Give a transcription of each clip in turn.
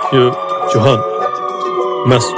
Johan, Mess.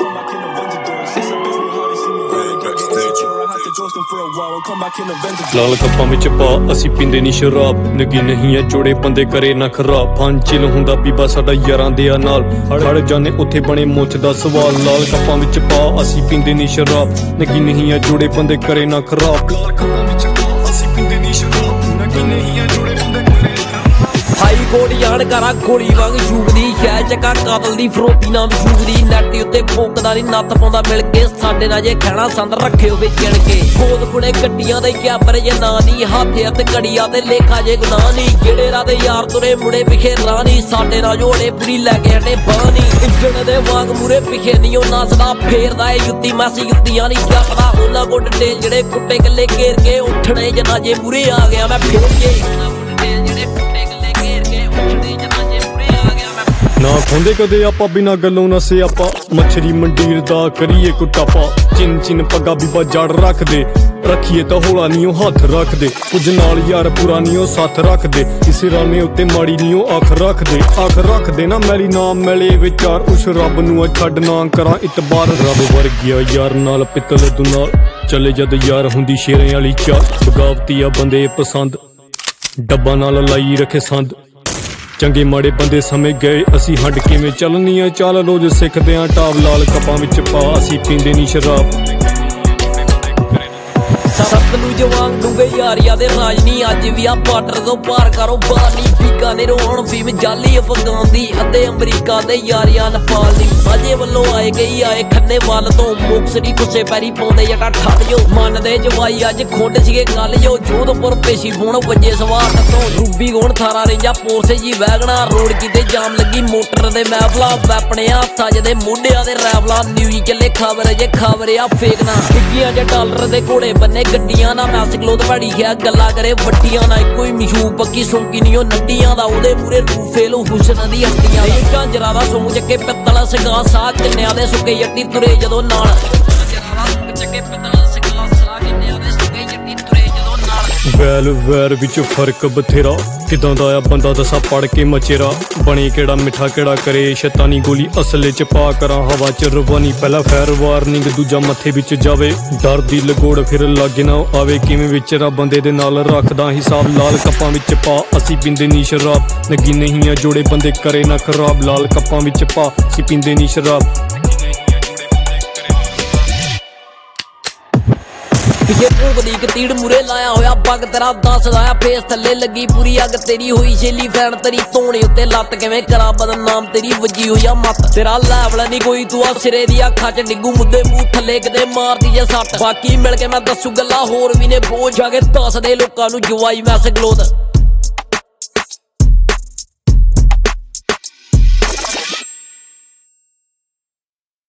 ਲਾਲ ਕੱਪਾਂ ਵਿੱਚ ਪਾ ਅਸੀਂ ਪੀਂਦੇ ਨੀ ਸ਼ਰਾਬ, ਨਗੀ ਨਹੀਂ ਐ ਜੋੜੇ ਬੰਦੇ ਕਰੇ ਨਾ ਖਰਾਬ। ਫਾਂਚਿਲ ਹੁੰਦਾ ਬੀਬਾ ਸਾਡਾ ਯਾਰਾਂ ਦੇ ਨਾਲ, ਹੜ ਜਾਣੇ ਉੱਥੇ ਬਣੇ ਮੁੱਛ ਦਾ ਸਵਾਲ। ਲਾਲ ਕੱਪਾਂ ਵਿੱਚ ਪਾ ਅਸੀਂ ਪੀਂਦੇ ਨੀ ਸ਼ਰਾਬ, ਨਗੀ ਨਹੀਂ ਐ ਜੋੜੇ ਬੰਦੇ ਕਰੇ ਨਾ ਖਰਾਬ। ਲਾਲ ਕੱਪਾਂ ਵਿੱਚ ਪਾ ਅਸੀਂ ਪੀਂਦੇ ਨੀ ਸ਼ਰਾਬ, ਨਗੀ ਨਹੀਂ ਐ ਜੋੜੇ ਬੰਦੇ ਕਰੇ ਹਾਈ ਕੋਟ ਯਾਨ ਕਰਾ ਗੋਲੀ ਵਾਂਗ ਸ਼ੂਕਦੀ, ਸ਼ਹਿ ਚੱਕਾ ਕਾਤਲ ਦੀ ਫਰੋਤੀ ਨਾਮ ਸ਼ੂਕਦੀ। ਨੈਟ ਉੱਤੇ ਭੋਕਦਾ ਨੀ ਨੱਤ ਪਾਉਂਦਾ ਮਿਲ ਕੇ, ਸਾਡੇ ਨਾਲ ਜੇ ਖਹਿਣਾ ਸੰਦ ਰੱਖਿਓ ਵੇ ਚਿਣ ਕੇ। ਖੋਦ ਕੁੜੇ ਗੱਡੀਆਂ ਦੇ ਕੈਬਰ ਜੇ ਨਾਂ ਨੀ, ਹੱਥ ਅਤੇ ਘੜੀਆਂ ਤੇ ਲੇਖਾ ਜੇ ਗੁਨਾਹ ਨੀ। ਜਿਹੜੇ ਰਾਦੇ ਯਾਰ ਤੁਰੇ ਮੁੜੇ ਪਿਖੇ ਰਾਹ ਨੀ, ਸਾਡੇ ਨਾਲ ਜੋੜੇ ਪੂਰੀ ਲੈ ਕੇ ਹਟੇ ਬਾਹ ਨੀ। ਇੰਜਣ ਦੇ ਵਾਂਗ ਮੂਰੇ ਪਿਖੇ ਨੀ ਉਹ ਨੱਸਦਾ, ਫੇਰਦਾ ਏ ਜੁੱਤੀ ਮੈਸੀ ਜੁੱਤੀਆਂ ਨੀ ਚੱਪਦਾ। ਉਹਨਾਂ ਕੋ ਡਿਟੇਲ ਜਿਹੜੇ ਕੁੱਟੇ ਗੱਲੇ ਘੇਰ ਕੇ ਉੱਠਣੇ ਜਨਾਜੇ ਮੂਰੇ ਆ ਗਿਆ ਮੈਂ ਫੇਰ ਕੇ। ਨਾ ਖੋਂਦੇ ਕਦੇ ਆਪਾਂ ਬਿਨਾ ਗੱਲੋਂ ਨਾ ਸਿਆਪਾ, ਮੱਛਰੀ ਮੰਡੀਰ ਦਾ ਕਰੀਏ ਕੁੱਟਾਪਾ। ਚਿੰਨ ਚਿੰਨ ਪੱਗਾ ਬੀਬਾ ਜੜ ਰੱਖਦੇ, ਰੱਖੀਏ ਤਾਂ ਹੌਲਾ ਨੀ ਉਹ ਹੱਥ ਰੱਖਦੇ। ਕੁਝ ਨਾਲ ਯਾਰ ਪੂਰਾ ਨੀ ਉਹ ਸਾਥ ਰੱਖਦੇ, ਕਿਸੇ ਰਾਨੇ ਉੱਤੇ ਮਾੜੀ ਨੀ ਉਹ ਅੱਖ ਰੱਖਦੇ। ਅੱਖ ਰੱਖਦੇ ਨਾ ਮੈਲੀ ਨਾ ਮੈਲੇ ਵਿਚਾਰ, ਉਸ ਰੱਬ ਨੂੰ ਛੱਡ ਨਾ ਕਰਾਂ ਇਤਬਾਰ। ਰੱਬ ਵਰਗਿਆ ਯਾਰ ਨਾਲ ਪਿੱਤਲ ਤੂੰ ਨਾਲ ਚਲੇ ਜਦ ਯਾਰ ਹੁੰਦੀ ਸ਼ੇਰਾਂ ਵਾਲੀ ਚਾਲ। ਬਗਾਵਤੀ ਆ ਬੰਦੇ ਪਸੰਦ, ਡੱਬਾ ਨਾਲ ਲਾਈ ਰੱਖੇ ਸੰਦ। ਚੰਗੇ ਮਾੜੇ ਬੰਦੇ ਸਮੇਂ ਗਏ ਅਸੀਂ, ਹੱਡ ਕਿਵੇਂ ਚੱਲਣੀ ਆ ਚਾਲ ਰੋਜ਼ ਸਿੱਖਦੇ ਆਂ ਟਾਪ। ਲਾਲ ਕੱਪਾਂ ਵਿੱਚ ਪਾ ਅਸੀਂ ਪੀਂਦੇ ਨੀ ਸ਼ਰਾਬ। ਸਤਲੁਜ ਵਾਂਗ ਡੂੰਘੇ ਯਾਰੀਆਂ ਦੇ ਰਾਜ ਨੀ, ਅੱਜ ਵੀ ਆ ਬਾਰਡਰ ਤੋਂ ਪਾਰ ਕਾਰੋਬਾਰ ਨੀ। ਪੀਕਾ ਨੇ ਰੋਣ ਫੀਮ ਜਾਲੀ ਅਫਗਾਨ ਦੀ, ਅੱਧੇ ਅਮਰੀਕਾ ਦੇ ਯਾਰੀਆਂ ਨੇਪਾਲ ਦੀ। ਮਾਝੇ ਵੱਲੋਂ ਆਏ ਗਈ ਆਏ ਖੰਨੇ ਵੱਲ ਤੋਂ, ਮੁਕਸਰੀ ਗੁੱਸੇ ਪੈਰੀ ਪਾਉਂਦੇ ਜਟਾ ਠੱਲ ਜੋ। ਮੰਨਦੇ ਜਵਾਈ ਅੱਜ ਖੁੰਡ ਸੀਗੇ ਗੱਲ ਜੋ, ਜੋਧਪੁਰ ਪੇਸ਼ੀ ਫੋਨ ਵੱਜੇ ਸਵਾਰ ਤੋਂ। ਰੂਬੀ ਗੋਣ ਥਾਰਾ ਰੇਂਜਾ ਪੋਰਸੇ ਜੀ ਵੈਗਣਾ, ਰੋਡ ਕਿਤੇ ਜਾਮ ਲੱਗੀ ਮੋਟਰ ਦੇ ਮਹਿਫਲਾਂ। ਵੈਪਣੇ ਹੱਥਾਂ ਜਿਹਦੇ ਮੋਢਿਆਂ ਦੇ ਰੈਫਲਾਂ, ਨਿਊਜ਼ ਚੱਲੇ ਖਬਰ ਜੇ ਖਬਰ ਆ ਫੇਕਣਾ। ਡਿੱਗੀਆਂ ਜੇ ਡਾਲਰ ਦੇ ਘੋੜੇ ਬੰਨੇ ਗੱਡੀਆਂ ਨਾ, ਮੈਸ ਗਲੋਦ ਵੜੀ ਗਿਆ ਗੱਲਾਂ ਕਰੇ ਵੱਡੀਆਂ ਨਾ। ਕੋਈ ਮਸ਼ਹੂਰ ਪੱਕੀ ਸੁਣਕੀ ਨੀ ਉਹ ਨੰਡੀਆਂ ਦਾ, ਉਹਦੇ ਮੂਰੇ ਰੂਹ ਫੇਲ ਹੁਸਨ ਦੀ ਹੱਟੀਆਂ। ਇਹ ਝਾਂਜਰਾ ਦਾ ਸੂੰ ਚੱਕੇ ਪਿੱਤਲ ਸਿਗਾ ਸਾਹ, ਕਿੰਨਿਆਂ ਦੇ ਸੁੱਕੇ ਜੱਟੀ ਤੁਰੇ ਜਦੋਂ ਨਾਲ। ਚੱਕੇ ਪਿੱਤਲ ਸਿਗਾ ਸਾਹ, ਕਿੰਨਿਆਂ ਦੇ ਸੁੱਕੇ ਜੱਟੀ ਤੁਰੇ ਜਦੋਂ ਨਾਲ। ਵੈਲ ਵੈਰ ਵਿੱਚ ਫਰਕ ਬਥੇਰਾ, ਕਿਦਾਂ ਦਾ ਆ ਬੰਦਾ ਦਸਾ ਪੜ ਕੇ ਮਚੇਰਾ। ਬਣੇ ਕਿਹੜਾ ਮਿੱਠਾ ਕਿਹੜਾ ਕਰੇ ਸ਼ੈਤਾਨੀ ਗੋਲੀ, ਅਸਲੇ ਚ ਪਾ ਕਰਾਂ ਹਵਾ ਚ ਰਵਾਨੀ। ਪਹਿਲਾ ਫੈਰ ਵਾਰਨਿੰਗ, ਦੂਜਾ ਮੱਥੇ ਵਿੱਚ ਜਾਵੇ। ਡਰ ਦੀ ਲਗੋੜ ਫਿਰ ਲਾਗੇ ਨਾ ਆਵੇ, ਕਿਵੇਂ ਵਿਚਰਾ ਬੰਦੇ ਦੇ ਨਾਲ ਰੱਖਦਾ ਹਿਸਾਬ। ਲਾਲ ਕੱਪਾਂ ਵਿੱਚ ਪਾ ਅਸੀਂ ਪੀਂਦੇ ਨੀ ਸ਼ਰਾਬ, ਨਗੀ ਨਹੀਂ ਆ ਜੋੜੇ ਬੰਦੇ ਕਰੇ ਨਾ ਖਰਾਬ। ਲਾਲ ਕੱਪਾਂ ਵਿੱਚ ਪਾ ਅਸੀਂ ਪੀਂਦੇ ਨੀ ਸ਼ਰਾਬ। ਪਿਛੇ ਭੂਕਦੀ ਇੱਕ ਤੀੜ ਮੂਰੇ ਲਾਇਆ ਹੋਇਆ ਪੱਗ ਤੇਰਾ ਦੱਸਦਾ ਆ ਫੇਸ ਥੱਲੇ ਲੱਗੀ ਪੂਰੀ ਅੱਗ ਤੇਰੀ ਹੋਈ ਛੇਲੀ ਫੈਨ ਤੇਰੀ ਧੋਣੇ ਉੱਤੇ ਲੱਤ ਕਿਵੇਂ ਕਰਾਂ ਬਦਨਾਮ ਤੇਰੀ ਵੱਜੀ ਹੋਈ ਆ ਮੱਤ। ਤੇਰਾ ਲੈਵਲ ਨੀ ਕੋਈ ਤੂੰ ਆ ਸਿਰੇ ਦੀ ਅੱਖਾਂ ਚ ਡਿੱਗੂ ਮੁੱਦੇ ਮੂੰਹ ਥੱਲੇ ਕਿਤੇ ਮਾਰਦੀ ਜੇ ਸੱਟ। ਬਾਕੀ ਮਿਲ ਕੇ ਮੈਂ ਦੱਸੂ ਗੱਲਾਂ ਹੋਰ ਵੀ ਨੇ ਬੋਝ ਜਾ ਕੇ ਦੱਸ ਦੇ ਲੋਕਾਂ ਨੂੰ ਜਵਾਈ ਮੈਸ ਗਲੋਦ।